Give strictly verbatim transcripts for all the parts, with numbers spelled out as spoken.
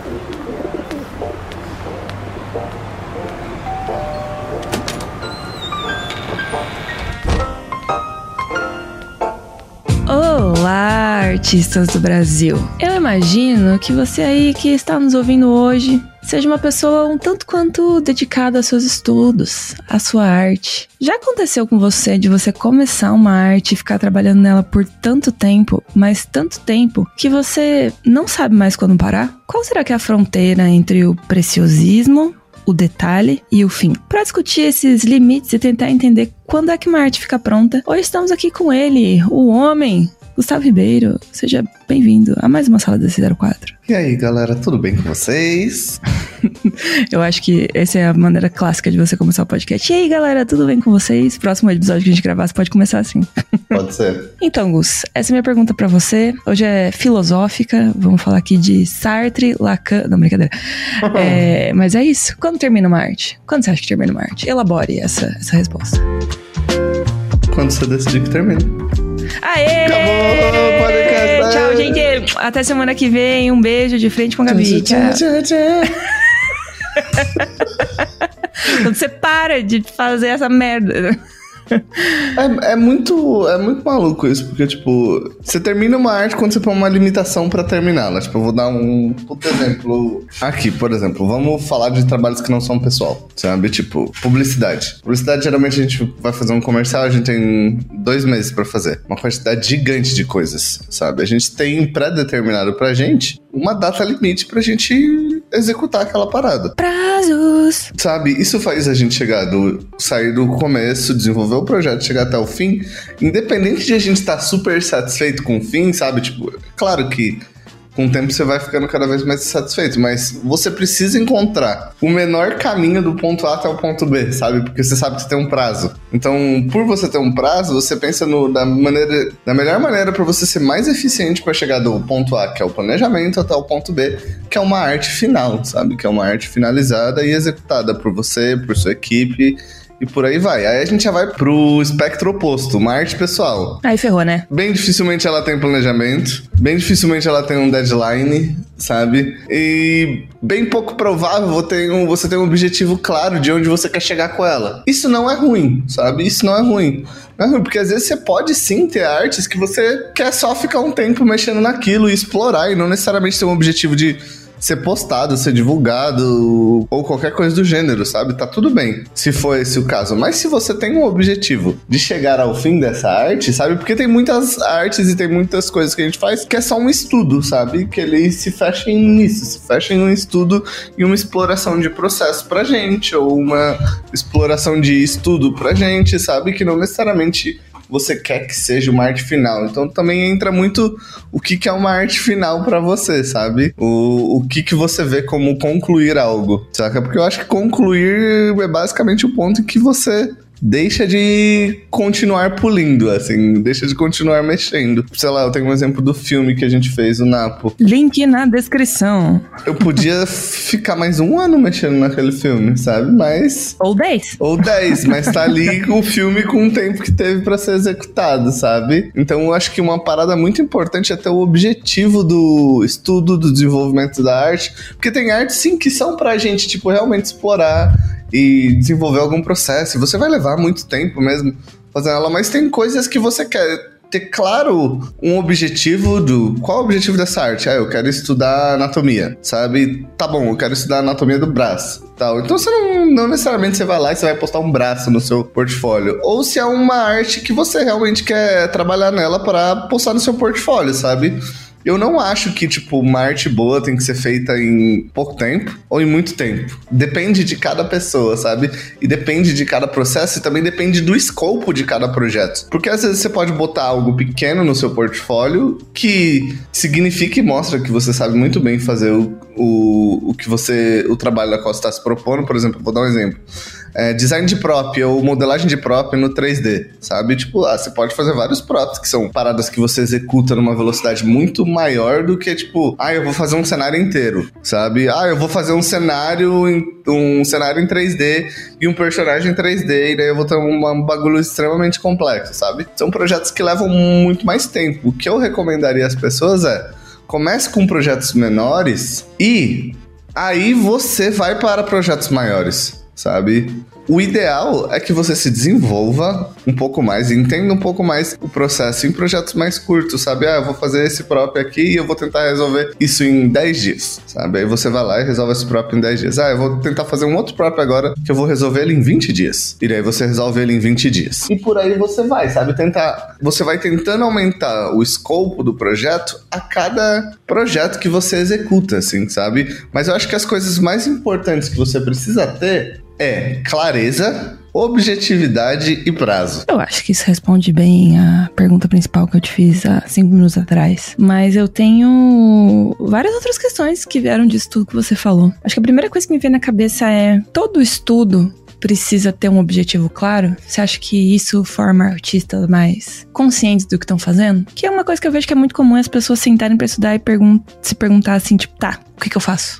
Olá, artistas do Brasil! Eu imagino que você aí que está nos ouvindo hoje seja uma pessoa um tanto quanto dedicada aos seus estudos, à sua arte. Já aconteceu com você de você começar uma arte e ficar trabalhando nela por tanto tempo, mas tanto tempo, que você não sabe mais quando parar? Qual será que é a fronteira entre o preciosismo, o detalhe e o fim? Para discutir esses limites e tentar entender quando é que uma arte fica pronta, hoje estamos aqui com ele, o homem, Gustavo Ribeiro. Seja bem-vindo a mais uma Sala D C zero quatro. E aí, galera, tudo bem com vocês? Eu acho que essa é a maneira clássica de você começar o podcast. E aí, galera, tudo bem com vocês? Próximo episódio que a gente gravar, você pode começar assim. Pode ser. Então, Gus, essa é a minha pergunta pra você. Hoje é filosófica, vamos falar aqui de Sartre, Lacan... Não, brincadeira. É, mas é isso. Quando termina uma arte? Quando você acha que termina uma arte? Elabore essa, essa resposta. Quando você decidir que termina. Aê! Acabou! Pode casar! Tchau, gente! Até semana que vem. Um beijo de frente com a Gabi. Tchau, tchau, tchau. Quando você para de fazer essa merda. É, é, muito, é muito maluco isso, porque, tipo, você termina uma arte quando você põe uma limitação pra terminá-la. Tipo, eu vou dar um puto exemplo aqui, por exemplo. Vamos falar de trabalhos que não são pessoal, sabe? Tipo, publicidade. Publicidade, geralmente, a gente vai fazer um comercial, a gente tem dois meses pra fazer. Uma quantidade gigante de coisas, sabe? A gente tem pré-determinado pra gente uma data limite pra gente executar aquela parada. Prazos! Sabe? Isso faz a gente chegar do... sair do começo, desenvolver o projeto, chegar até o fim, independente de a gente estar super satisfeito com o fim, sabe? Tipo, claro que com o tempo você vai ficando cada vez mais satisfeito, mas você precisa encontrar o menor caminho do ponto A até o ponto B, sabe? Porque você sabe que você tem um prazo. Então, por você ter um prazo, você pensa no, da, maneira, da melhor maneira para você ser mais eficiente para chegar do ponto A, que é o planejamento, até o ponto B, que é uma arte final, sabe? Que é uma arte finalizada e executada por você, por sua equipe, e por aí vai. Aí a gente já vai pro espectro oposto, uma arte pessoal. Aí ferrou, né? Bem dificilmente ela tem planejamento, bem dificilmente ela tem um deadline, sabe? E bem pouco provável você tem um, você tem um objetivo claro de onde você quer chegar com ela. Isso não é ruim, sabe? Isso não é ruim. Não é ruim, porque às vezes você pode sim ter artes que você quer só ficar um tempo mexendo naquilo e explorar, e não necessariamente ter um objetivo de ser postado, ser divulgado ou qualquer coisa do gênero, sabe? Tá tudo bem, se for esse o caso. Mas se você tem um objetivo de chegar ao fim dessa arte, sabe? Porque tem muitas artes e tem muitas coisas que a gente faz que é só um estudo, sabe? Que ele se fecha nisso, se fecha em um estudo e uma exploração de processo pra gente, ou uma exploração de estudo pra gente, sabe? Que não necessariamente você quer que seja uma arte final. Então também entra muito o que, que é uma arte final pra você, sabe? O, o que, que você vê como concluir algo, saca? Porque eu acho que concluir é basicamente o ponto em que você deixa de continuar pulindo, assim, deixa de continuar mexendo. Sei lá, eu tenho um exemplo do filme que a gente fez, o Napo. Link na descrição. Eu podia ficar mais um ano mexendo naquele filme, sabe? Mas... Ou dez. Ou dez, mas tá ali o filme com o tempo que teve pra ser executado, sabe? Então eu acho que uma parada muito importante é ter o objetivo do estudo, do desenvolvimento da arte, porque tem artes, sim, que são pra gente, tipo, realmente explorar e desenvolver algum processo. E você vai levar muito tempo mesmo fazendo ela, mas tem coisas que você quer ter claro um objetivo do... Qual é o objetivo dessa arte? Ah, eu quero estudar anatomia, sabe? Tá bom, eu quero estudar anatomia do braço, tal. Então você não, não necessariamente você vai lá e você vai postar um braço no seu portfólio. Ou se é uma arte que você realmente quer trabalhar nela para postar no seu portfólio, sabe? Eu não acho que, tipo, uma arte boa tem que ser feita em pouco tempo ou em muito tempo. Depende de cada pessoa, sabe? E depende de cada processo e também depende do escopo de cada projeto. Porque às vezes você pode botar algo pequeno no seu portfólio que significa e mostra que você sabe muito bem fazer o, o, o que você... o trabalho da qual você está se propondo. Por exemplo, vou dar um exemplo. É, design de prop ou modelagem de prop no três D, sabe? Tipo, ah, você pode fazer vários props que são paradas que você executa numa velocidade muito maior do que, tipo, ah, eu vou fazer um cenário inteiro, sabe? Ah, eu vou fazer um cenário em, um cenário em três D e um personagem em três D e daí eu vou ter um, um bagulho extremamente complexo, sabe? São projetos que levam muito mais tempo. O que eu recomendaria às pessoas é comece com projetos menores e aí você vai para projetos maiores, sabe? O ideal é que você se desenvolva um pouco mais e entenda um pouco mais o processo em projetos mais curtos, sabe? Ah, eu vou fazer esse próprio aqui e eu vou tentar resolver isso em dez dias, sabe? Aí você vai lá e resolve esse próprio em dez dias. Ah, eu vou tentar fazer um outro próprio agora que eu vou resolver ele em vinte dias. E daí você resolve ele em vinte dias. E por aí você vai, sabe? Tentar... Você vai tentando aumentar o escopo do projeto a cada projeto que você executa, assim, sabe? Mas eu acho que as coisas mais importantes que você precisa ter é clareza, objetividade e prazo. Eu acho que isso responde bem a pergunta principal que eu te fiz há cinco minutos atrás. Mas eu tenho várias outras questões que vieram disso tudo que você falou. Acho que a primeira coisa que me vem na cabeça é: todo estudo precisa ter um objetivo claro? Você acha que isso forma artistas mais conscientes do que estão fazendo? Que é uma coisa que eu vejo que é muito comum as pessoas sentarem pra estudar e pergun- se perguntar assim, tipo, tá, o que que eu faço?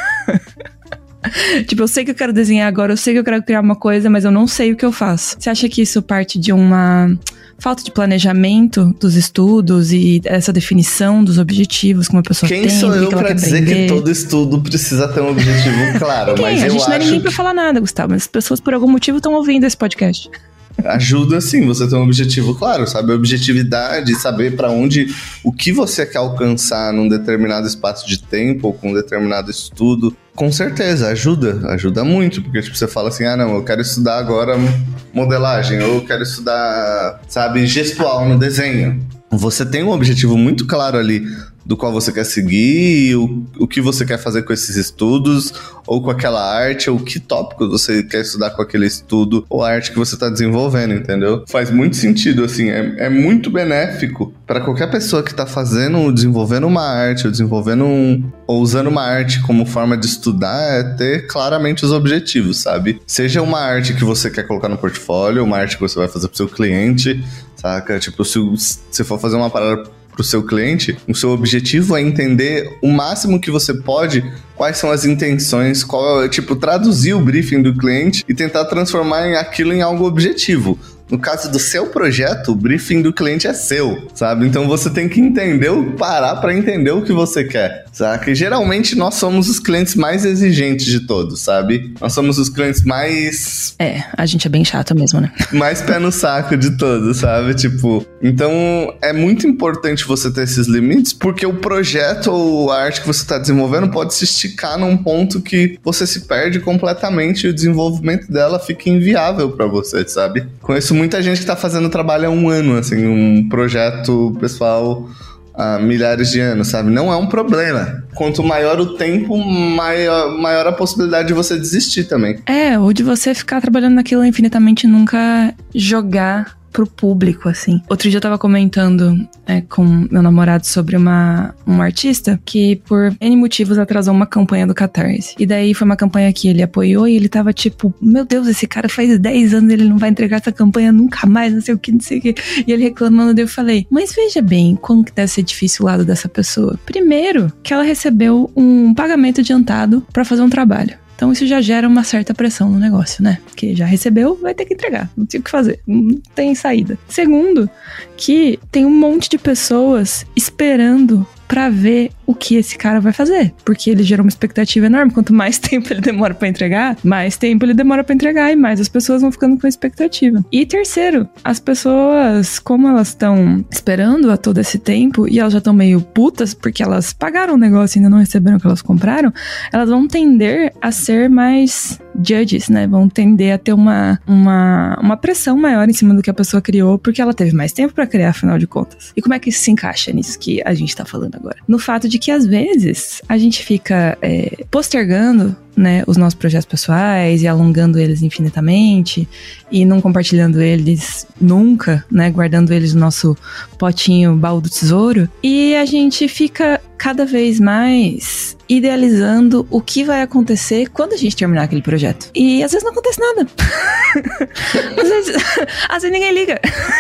Tipo, eu sei que eu quero desenhar agora, eu sei que eu quero criar uma coisa, mas eu não sei o que eu faço. Você acha que isso parte de uma falta de planejamento dos estudos e essa definição dos objetivos que uma pessoa Quem tem? Quem sou eu que pra dizer aprender? Que todo estudo precisa ter um objetivo claro? Quem? Mas A eu gente acho não é ninguém que... pra falar nada, Gustavo, mas as pessoas por algum motivo estão ouvindo esse podcast. Ajuda sim você ter um objetivo claro, sabe? Objetividade, saber pra onde, o que você quer alcançar num determinado espaço de tempo ou com um determinado estudo. Com certeza, ajuda, ajuda muito, porque tipo, você fala assim, ah não, eu quero estudar agora modelagem, ou eu quero estudar, sabe, gestual no desenho. Você tem um objetivo muito claro ali do qual você quer seguir, o, o que você quer fazer com esses estudos, ou com aquela arte, ou que tópico você quer estudar com aquele estudo, ou a arte que você está desenvolvendo, entendeu? Faz muito sentido, assim, é, é muito benéfico para qualquer pessoa que está fazendo, desenvolvendo uma arte, ou desenvolvendo um, ou usando uma arte como forma de estudar, é ter claramente os objetivos, sabe? Seja uma arte que você quer colocar no portfólio, uma arte que você vai fazer pro seu cliente, saca? Tipo, se você for fazer uma parada pro seu cliente, o seu objetivo é entender o máximo que você pode quais são as intenções, qual é, tipo, traduzir o briefing do cliente e tentar transformar aquilo em algo objetivo. No caso do seu projeto, o briefing do cliente é seu, sabe? Então você tem que entender, parar para entender o que você quer, sabe? E geralmente nós somos os clientes mais exigentes de todos, sabe? Nós somos os clientes mais... É, a gente é bem chato mesmo, né? Mais pé no saco de todos, sabe? Tipo, então é muito importante você ter esses limites, porque o projeto ou a arte que você está desenvolvendo pode se esticar num ponto que você se perde completamente e o desenvolvimento dela fica inviável para você, sabe? Conheço muita gente que tá fazendo trabalho há um ano, assim, um projeto pessoal há milhares de anos, sabe? Não é um problema. Quanto maior o tempo, maior, maior a possibilidade de você desistir também. É, ou de você ficar trabalhando naquilo infinitamente e nunca jogar pro público, assim. Outro dia eu tava comentando é, com meu namorado sobre uma, uma artista que por N motivos atrasou uma campanha do Catarse. E daí foi uma campanha que ele apoiou e ele tava tipo, meu Deus, esse cara faz dez anos, ele não vai entregar essa campanha nunca mais, não sei o que, não sei o que. E ele reclamando, daí eu falei, mas veja bem, como que deve ser difícil o lado dessa pessoa. Primeiro, que ela recebeu um pagamento adiantado pra fazer um trabalho. Então isso já gera uma certa pressão no negócio, né? Porque já recebeu, vai ter que entregar. Não tem o que fazer. Não tem saída. Segundo, que tem um monte de pessoas esperando pra ver o que esse cara vai fazer. Porque ele gerou uma expectativa enorme. Quanto mais tempo ele demora pra entregar, mais tempo ele demora pra entregar e mais as pessoas vão ficando com a expectativa. E terceiro, as pessoas, como elas estão esperando a todo esse tempo e elas já estão meio putas porque elas pagaram o negócio e ainda não receberam o que elas compraram, elas vão tender a ser mais judges, né? Vão tender a ter uma, uma, uma pressão maior em cima do que a pessoa criou porque ela teve mais tempo pra criar, afinal de contas. E como é que isso se encaixa nisso que a gente tá falando agora? No fato de que às vezes a gente fica é, postergando, né, os nossos projetos pessoais e alongando eles infinitamente e não compartilhando eles nunca, né, guardando eles no nosso potinho baú do tesouro, e a gente fica cada vez mais idealizando o que vai acontecer quando a gente terminar aquele projeto. E às vezes não acontece nada. às, vezes, às vezes ninguém liga.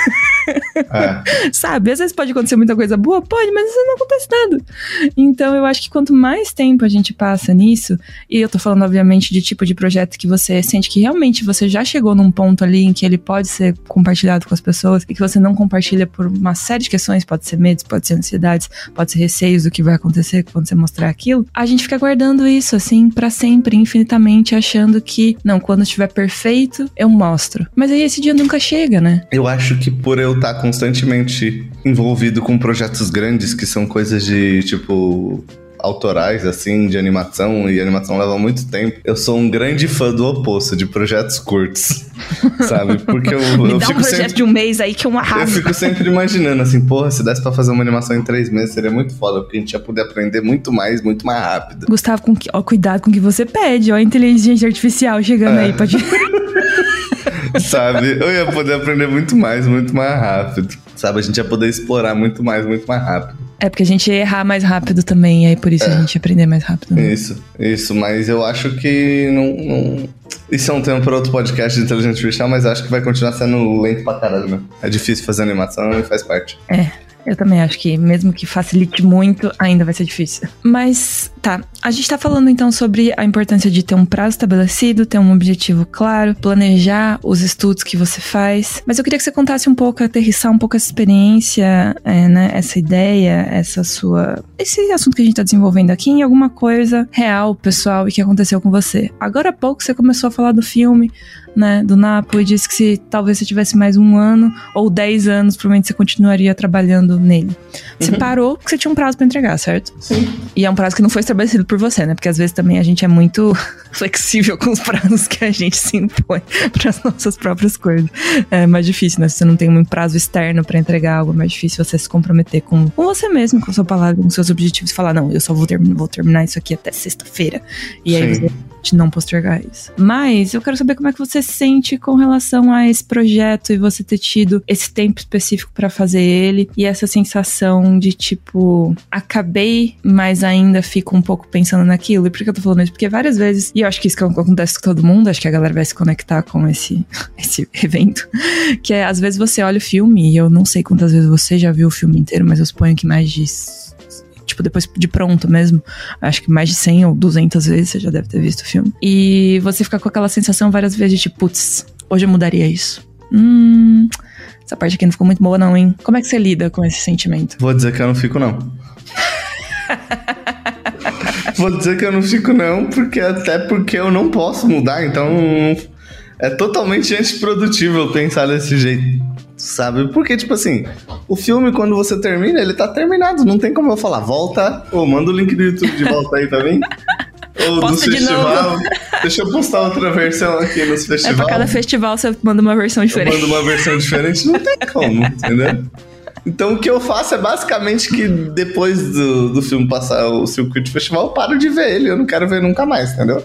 É. Sabe? Às vezes pode acontecer muita coisa boa, pode, mas às vezes não acontece nada. Então eu acho que quanto mais tempo a gente passa nisso, e eu tô falando obviamente de tipo de projeto que você sente que realmente você já chegou num ponto ali em que ele pode ser compartilhado com as pessoas e que você não compartilha por uma série de questões, pode ser medos, pode ser ansiedades, pode ser receios do que vai acontecer quando você mostrar aquilo, a gente fica guardando isso assim pra sempre, infinitamente, achando que não, quando estiver perfeito eu mostro, mas aí esse dia nunca chega, né? Eu acho que por eu estar constantemente envolvido com projetos grandes que são coisas de tipo autorais, assim, de animação, e a animação leva muito tempo. Eu sou um grande fã do oposto, de projetos curtos, sabe? Porque eu, Me eu dá fico um projeto sempre... de um mês aí que eu arraso. Eu fico sempre imaginando, assim, porra, se desse pra fazer uma animação em três meses, seria muito foda, porque a gente ia poder aprender muito mais, muito mais rápido. Gustavo, com que, ó, cuidado com o que você pede, ó, a inteligência artificial chegando é. aí pra te... Sabe? Eu ia poder aprender muito mais, muito mais rápido. Sabe? A gente ia poder explorar muito mais, muito mais rápido. É porque a gente ia errar mais rápido também, e aí por isso é. a gente ia aprender mais rápido. Né? Isso, isso. Mas eu acho que não, não... Isso é um tema para outro podcast de inteligência artificial, mas acho que vai continuar sendo lento pra caralho, né? É difícil fazer animação e faz parte. É. Eu também acho que mesmo que facilite muito, ainda vai ser difícil. Mas, tá, a gente tá falando então sobre a importância de ter um prazo estabelecido, ter um objetivo claro, planejar os estudos que você faz. Mas eu queria que você contasse um pouco, aterrissar um pouco essa experiência, é, né, essa ideia, essa sua... esse assunto que a gente tá desenvolvendo aqui em alguma coisa real, pessoal, e que aconteceu com você. Agora há pouco você começou a falar do filme, né, do Napo, e disse que se talvez você tivesse mais um ano ou dez anos, provavelmente você continuaria trabalhando nele. Você uhum. parou porque você tinha um prazo pra entregar, certo? Sim. E é um prazo que não foi estabelecido por você, né? Porque às vezes também a gente é muito flexível com os prazos que a gente se impõe pras nossas próprias coisas. É mais difícil, né? Se você não tem um prazo externo pra entregar algo, é mais difícil você se comprometer com, com você mesmo, com a sua palavra, com seus objetivos e falar, não, eu só vou, term- vou terminar isso aqui até sexta-feira. E aí Sim. você de não postergar isso. Mas eu quero saber como é que você se sente com relação a esse projeto e você ter tido esse tempo específico pra fazer ele e essa sensação de tipo, acabei, mas ainda fico um pouco pensando naquilo. E por que eu tô falando isso? Porque várias vezes, e eu acho que isso que acontece com todo mundo, acho que a galera vai se conectar com esse, esse evento, que é, às vezes você olha o filme, e eu não sei quantas vezes você já viu o filme inteiro, mas eu suponho que mais de... tipo, depois de pronto mesmo, acho que mais de cem ou duzentas vezes você já deve ter visto o filme. E você fica com aquela sensação várias vezes de tipo, putz, hoje eu mudaria isso. Hum, essa parte aqui não ficou muito boa não, hein? Como é que você lida com esse sentimento? Vou dizer que eu não fico não. Vou dizer que eu não fico não, porque até porque eu não posso mudar, então é totalmente antiprodutivo eu pensar desse jeito. Sabe? Porque, tipo assim, o filme, quando você termina, ele tá terminado. Não tem como eu falar, volta. Ou manda o link do YouTube de volta aí também. Ou do festival. Deixa eu postar outra versão aqui nos festivais. É, pra cada festival você manda uma versão diferente. Eu mando uma versão diferente, não tem como, entendeu? Então o que eu faço é basicamente que depois do, do filme passar o circuito de festival, eu paro de ver ele. Eu não quero ver nunca mais, entendeu?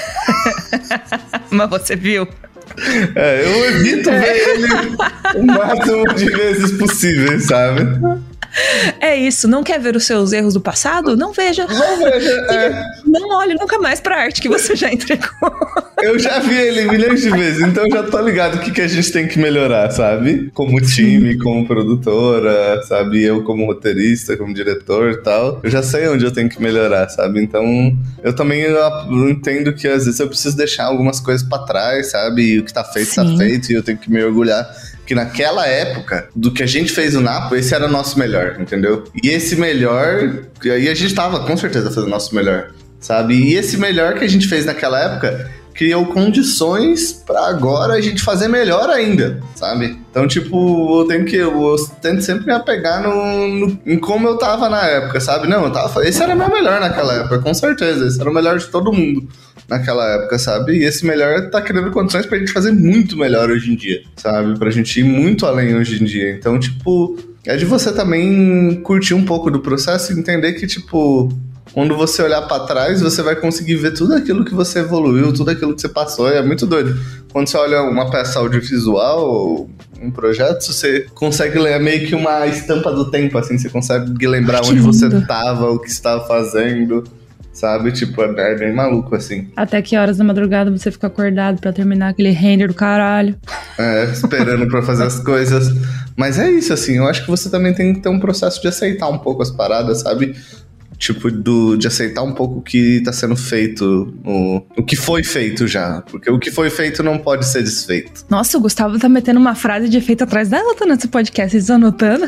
Mas você viu? É, eu evito é. ver ele o máximo de vezes possíveis, sabe? É isso, não quer ver os seus erros do passado? Não veja. Não veja, é. Não olhe nunca mais pra arte que você já entregou. Eu já vi ele milhões de vezes, então eu já tô ligado o que, que a gente tem que melhorar, sabe? Como time, como produtora, sabe? Eu como roteirista, como diretor e tal. Eu já sei onde eu tenho que melhorar, sabe? Então, eu também eu entendo que às vezes eu preciso deixar algumas coisas pra trás, sabe? E o que tá feito, Sim. tá feito, e eu tenho que me orgulhar. Que naquela época, do que a gente fez no Napo, esse era o nosso melhor, entendeu? E esse melhor, e aí a gente tava com certeza fazendo o nosso melhor, sabe? E esse melhor que a gente fez naquela época criou condições pra agora a gente fazer melhor ainda, sabe? Então, tipo, eu tenho que, eu tento sempre me apegar no, no, em como eu tava na época, sabe? Não, eu tava, esse era o meu melhor naquela época, com certeza, esse era o melhor de todo mundo naquela época, sabe? E esse melhor tá criando condições pra gente fazer muito melhor hoje em dia, sabe? Pra gente ir muito além hoje em dia. Então, tipo, é de você também curtir um pouco do processo e entender que, tipo, quando você olhar pra trás, você vai conseguir ver tudo aquilo que você evoluiu, tudo aquilo que você passou, e é muito doido. Quando você olha uma peça audiovisual, um projeto, você consegue ler meio que uma estampa do tempo, assim, você consegue lembrar que onde lindo. Você tava, o que você tava fazendo, sabe? Tipo, é bem maluco, assim. Até que horas da madrugada você fica acordado pra terminar aquele render do caralho. É, esperando pra fazer as coisas. Mas é isso, assim, eu acho que você também tem que ter um processo de aceitar um pouco as paradas, sabe? Tipo, do, de aceitar um pouco o que tá sendo feito, o, o que foi feito já. Porque o que foi feito não pode ser desfeito. Nossa, o Gustavo tá metendo uma frase de efeito atrás da outra nesse podcast, vocês estão anotando?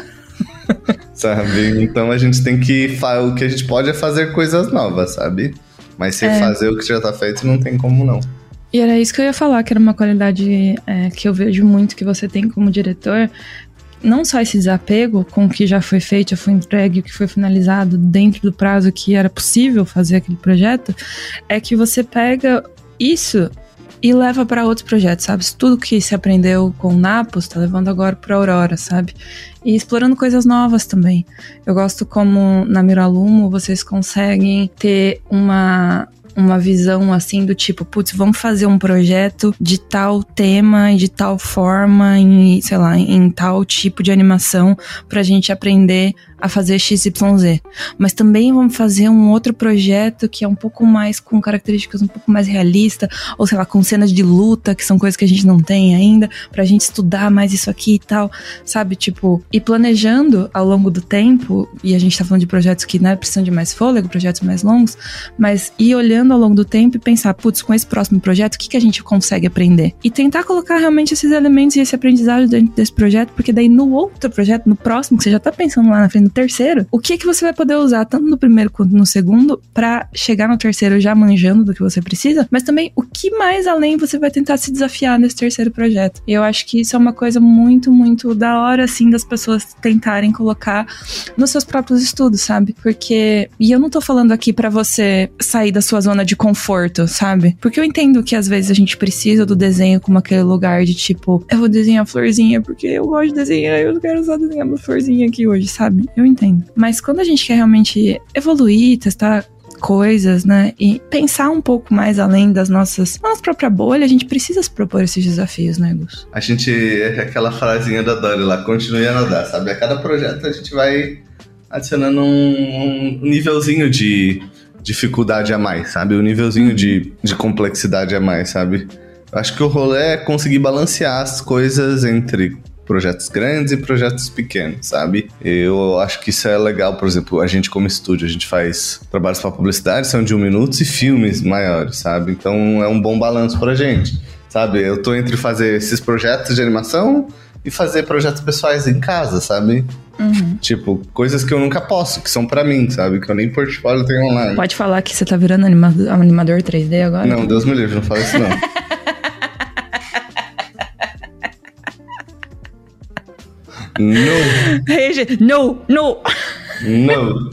Sabe? Então a gente tem que... O que a gente pode é fazer coisas novas, sabe? Mas se é. fazer o que já tá feito, não tem como não. E era isso que eu ia falar, que era uma qualidade é, que eu vejo muito que você tem como diretor. Não só esse desapego com o que já foi feito, já foi entregue, o que foi finalizado dentro do prazo que era possível fazer aquele projeto, é que você pega isso e leva para outros projetos, sabe? Tudo que se aprendeu com o Napos tá levando agora para Aurora, sabe? E explorando coisas novas também. Eu gosto como na Miralumo vocês conseguem ter uma... uma visão assim do tipo, putz, vamos fazer um projeto de tal tema e de tal forma, em, sei lá, em tal tipo de animação pra gente aprender a fazer X Y Z. Mas também vamos fazer um outro projeto que é um pouco mais com características um pouco mais realistas, ou sei lá, com cenas de luta, que são coisas que a gente não tem ainda, pra gente estudar mais isso aqui e tal, sabe? Tipo, e planejando ao longo do tempo, e a gente tá falando de projetos que, né, precisam de mais fôlego, projetos mais longos, mas ir olhando ao longo do tempo e pensar, putz, com esse próximo projeto, o que, que a gente consegue aprender? E tentar colocar realmente esses elementos e esse aprendizado dentro desse projeto, porque daí no outro projeto, no próximo, que você já tá pensando lá na frente do terceiro, o que que você vai poder usar tanto no primeiro quanto no segundo pra chegar no terceiro já manjando do que você precisa, mas também o que mais além você vai tentar se desafiar nesse terceiro projeto. E eu acho que isso é uma coisa muito, muito da hora, assim, das pessoas tentarem colocar nos seus próprios estudos, sabe? Porque, e eu não tô falando aqui pra você sair da sua zona de conforto, sabe? Porque eu entendo que às vezes a gente precisa do desenho como aquele lugar de tipo, eu vou desenhar florzinha porque eu gosto de desenhar, eu quero só desenhar uma florzinha aqui hoje, sabe? Eu entendo. Mas quando a gente quer realmente evoluir, testar coisas, né, e pensar um pouco mais além das nossas, nossa própria bolha, a gente precisa se propor esses desafios, né, Gus? A gente, aquela frasinha da Dory lá, continue a nadar, sabe? A cada projeto a gente vai adicionando um, um nívelzinho de dificuldade a mais, sabe? Um nívelzinho de, de complexidade a mais, sabe? Eu acho que o rolê é conseguir balancear as coisas entre projetos grandes e projetos pequenos, sabe? Eu acho que isso é legal, por exemplo, a gente como estúdio, a gente faz trabalhos para publicidade, são de um minuto, e filmes maiores, sabe? Então é um bom balanço pra gente, sabe? Eu tô entre fazer esses projetos de animação e fazer projetos pessoais em casa, sabe? Uhum. Tipo, coisas que eu nunca posso, que são pra mim, sabe? Que eu nem portfólio tenho online. Pode falar que você tá virando animador, animador três D agora? Não, Deus me livre, não fala isso não. Não. Não, não. Não.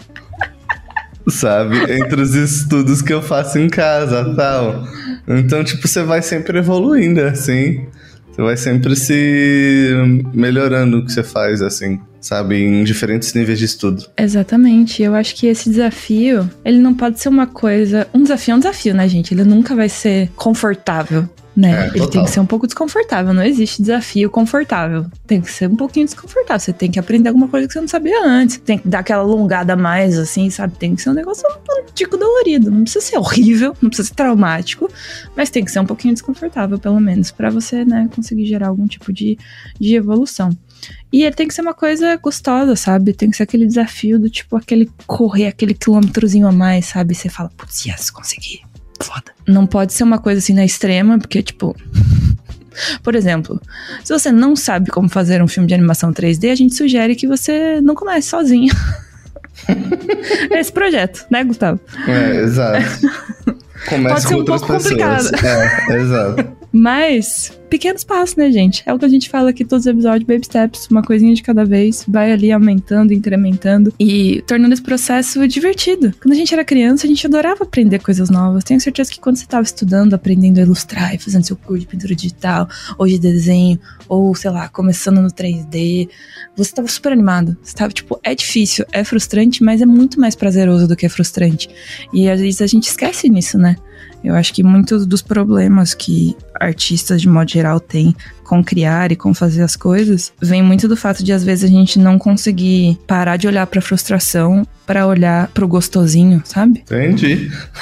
Sabe? Entre os estudos que eu faço em casa e tal. Então, tipo, você vai sempre evoluindo, assim. Você vai sempre se melhorando o que você faz, assim, sabe? Em diferentes níveis de estudo. Exatamente. Eu acho que esse desafio, ele não pode ser uma coisa... Um desafio é um desafio, né, gente? Ele nunca vai ser confortável, né? É, ele tem que ser um pouco desconfortável. Não existe desafio confortável. Tem que ser um pouquinho desconfortável. Você tem que aprender alguma coisa que você não sabia antes. Tem que dar aquela alongada a mais, assim, sabe? Tem que ser um negócio um tico dolorido. Não precisa ser horrível, não precisa ser traumático, mas tem que ser um pouquinho desconfortável, pelo menos, pra você, né, conseguir gerar algum tipo de, de evolução. E ele tem que ser uma coisa gostosa, sabe? Tem que ser aquele desafio do tipo, aquele correr, aquele quilômetrozinho a mais, sabe? Você fala, putz, yes, consegui. Foda. Não pode ser uma coisa assim na extrema, porque, tipo... Por exemplo, se você não sabe como fazer um filme de animação três D, a gente sugere que você não comece sozinho. Esse projeto, né, Gustavo? É, exato. Comece pode ser com um outras pouco pessoas. complicado. É, exato. Mas, pequenos passos, né, gente? É o que a gente fala aqui todos os episódios, baby steps, uma coisinha de cada vez, vai ali aumentando, incrementando e tornando esse processo divertido. Quando a gente era criança, a gente adorava aprender coisas novas. Tenho certeza que quando você estava estudando, aprendendo a ilustrar e fazendo seu curso de pintura digital, ou de desenho, ou, sei lá, começando no três D, você estava super animado. Você tava, tipo, é difícil, é frustrante, mas é muito mais prazeroso do que é frustrante. E às vezes a gente esquece nisso, né? Eu acho que muitos dos problemas que artistas, de modo geral, têm com criar e com fazer as coisas, vem muito do fato de, às vezes, a gente não conseguir parar de olhar pra frustração pra olhar pro gostosinho, sabe? Entendi.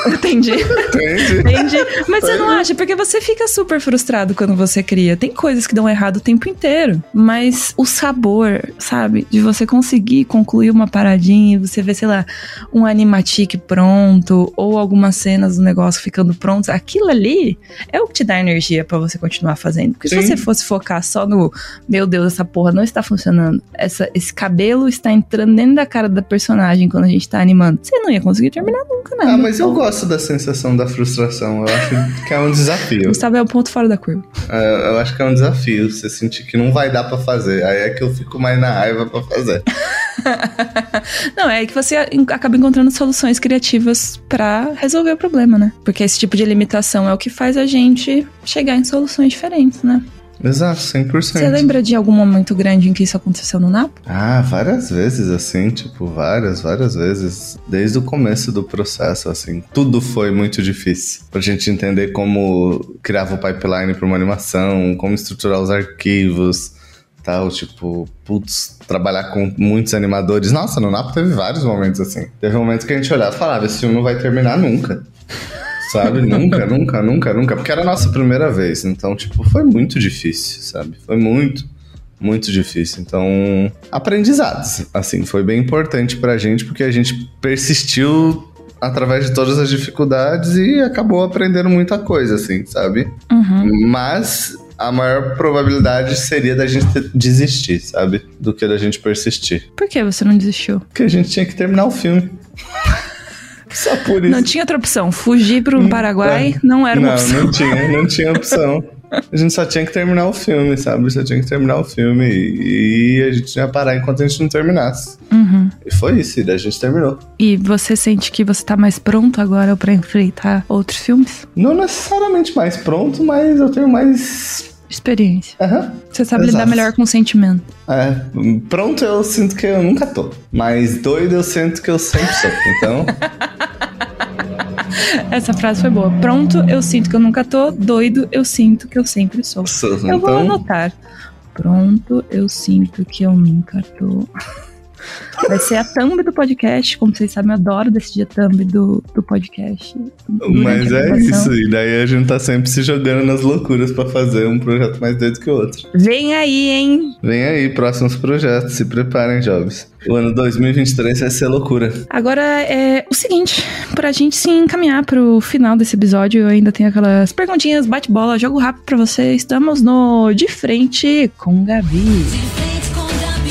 Entendi. Entendi. Entendi. Mas você não acha? Porque você fica super frustrado quando você cria. Tem coisas que dão errado o tempo inteiro. Mas o sabor, sabe? De você conseguir concluir uma paradinha e você ver, sei lá, um animatic pronto ou algumas cenas do negócio ficando prontos. Aquilo ali é o que te dá energia pra você continuar fazendo. Porque Sim. se você fosse focar só no meu Deus, essa porra não está funcionando. Essa, esse cabelo está entrando dentro da cara da personagem quando a gente tá animando. Você não ia conseguir terminar nunca, né? Ah, mas eu gosto da sensação da frustração. Eu acho que é um desafio. Gustavo é o ponto fora da curva. É, eu acho que é um desafio. Você sentir que não vai dar pra fazer. Aí é que eu fico mais na raiva pra fazer. Não, é que você acaba encontrando soluções criativas pra resolver o problema, né? Porque esse tipo de limitação é o que faz a gente chegar em soluções diferentes, né? Exato, cem por cento. Você lembra de algum momento grande em que isso aconteceu no Napo? Ah, várias vezes, assim, tipo, várias, várias vezes. Desde o começo do processo, assim. Tudo foi muito difícil. Pra gente entender como criava o pipeline pra uma animação, como estruturar os arquivos, tal, tipo, putz, trabalhar com muitos animadores. Nossa, no Napo teve vários momentos assim. Teve momentos que a gente olhava e falava, esse filme não vai terminar nunca. Sabe? Nunca, nunca, nunca, nunca. Porque era a nossa primeira vez. Então, tipo, foi muito difícil, sabe? Foi muito, muito difícil. Então, aprendizados. Assim, foi bem importante pra gente, porque a gente persistiu através de todas as dificuldades e acabou aprendendo muita coisa, assim, sabe? Uhum. Mas a maior probabilidade seria da gente desistir, sabe? Do que da gente persistir. Por que você não desistiu? Porque a gente tinha que terminar o filme. Só por isso. Não tinha outra opção. Fugir pro Paraguai é. não era uma não, opção. Não tinha, não tinha opção. A gente só tinha que terminar o filme, sabe? Só tinha que terminar o filme e, e a gente ia parar enquanto a gente não terminasse. Uhum. E foi isso, e daí a gente terminou. E você sente que você tá mais pronto agora pra enfrentar outros filmes? Não necessariamente mais pronto, mas eu tenho mais... experiência. Uhum. Você sabe Exato. lidar melhor com o sentimento. É, pronto eu sinto que eu nunca tô. Mas doido eu sinto que eu sempre sou. Então... Essa frase foi boa. Pronto, eu sinto que eu nunca tô. Doido, eu sinto que eu sempre sou. sou eu então... vou anotar. Pronto, eu sinto que eu nunca tô. Vai ser a thumb do podcast. Como vocês sabem, eu adoro decidir a thumb do, do podcast. Mas é isso. E daí a gente tá sempre se jogando nas loucuras pra fazer um projeto mais doido que o outro. Vem aí, hein? Vem aí, próximos projetos. Se preparem, jovens. O ano dois mil e vinte e três vai ser loucura. Agora é o seguinte, pra gente se encaminhar pro final desse episódio, eu ainda tenho aquelas perguntinhas, bate-bola, jogo rápido pra você. Estamos no De Frente com Gabi. De frente com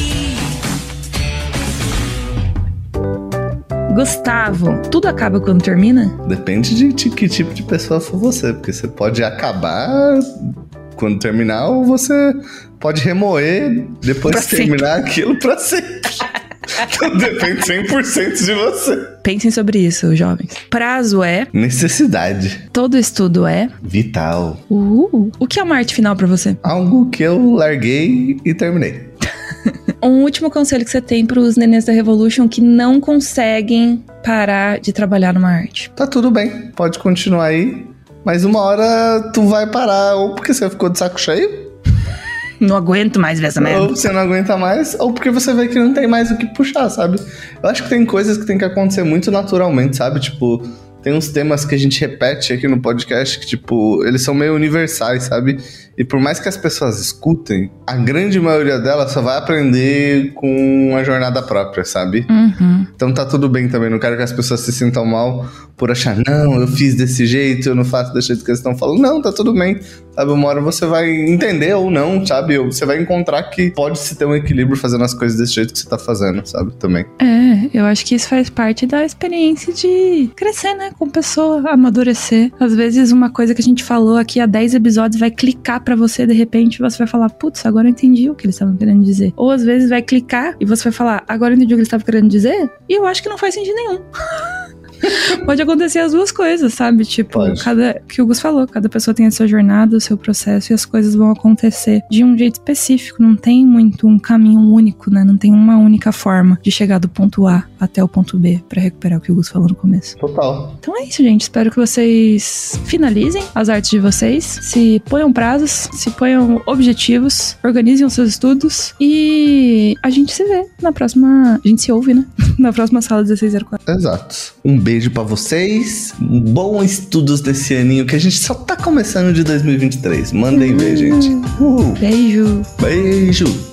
Gabi. Gustavo, tudo acaba quando termina? Depende de, de que tipo de pessoa for você, porque você pode acabar quando terminar ou você pode remoer depois pra de terminar sempre. Aquilo pra sempre. Então depende cem por cento de você. Pensem sobre isso, jovens. Prazo é... necessidade. Todo estudo é... vital. Uh, o que é uma arte final pra você? Algo que eu larguei e terminei. Um último conselho que você tem pros nenês da Revolution que não conseguem parar de trabalhar numa arte. Tá tudo bem, pode continuar aí, mas uma hora tu vai parar, ou porque você ficou de saco cheio. Não aguento mais ver essa merda. Ou você não aguenta mais, ou porque você vê que não tem mais o que puxar, sabe? Eu acho que tem coisas que tem que acontecer muito naturalmente, sabe? Tipo, tem uns temas que a gente repete aqui no podcast que, tipo, eles são meio universais, sabe? E por mais que as pessoas escutem, a grande maioria delas só vai aprender com uma jornada própria, sabe? Uhum. Então tá tudo bem também, não quero que as pessoas se sintam mal por achar, não, eu fiz desse jeito, eu não faço desse jeito que eles estão falando. Não, tá tudo bem, sabe? Uma hora você vai entender ou não, sabe? Ou você vai encontrar que pode-se ter um equilíbrio fazendo as coisas desse jeito que você tá fazendo, sabe? Também. É, eu acho que isso faz parte da experiência de crescer, né? Como pessoa, amadurecer. Às vezes uma coisa que a gente falou aqui há dez episódios vai clicar pra você, de repente você vai falar, putz, agora eu entendi o que eles estavam querendo dizer. Ou às vezes vai clicar e você vai falar, agora eu entendi o que eles estavam querendo dizer, e eu acho que não faz sentido nenhum. Pode acontecer as duas coisas, sabe? Tipo, Pode. cada, que o Gus falou, cada pessoa tem a sua jornada, o seu processo, e as coisas vão acontecer de um jeito específico. Não tem muito um caminho único, né? Não tem uma única forma de chegar do ponto A até o ponto B pra recuperar o que o Gus falou no começo. Total. Então é isso, gente. Espero que vocês finalizem as artes de vocês, se ponham prazos, se ponham objetivos, organizem os seus estudos e a gente se vê na próxima... A gente se ouve, né? Na próxima sala dezesseis zero quatro. Exato. Um beijo pra vocês. Bom estudos desse aninho que a gente só tá começando de dois mil e vinte e três. Mandem uhum. ver, gente. Uhul. Beijo. Beijo.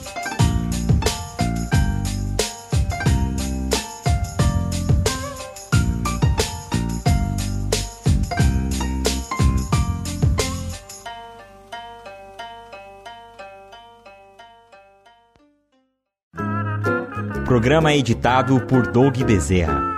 Programa editado por Doug Bezerra.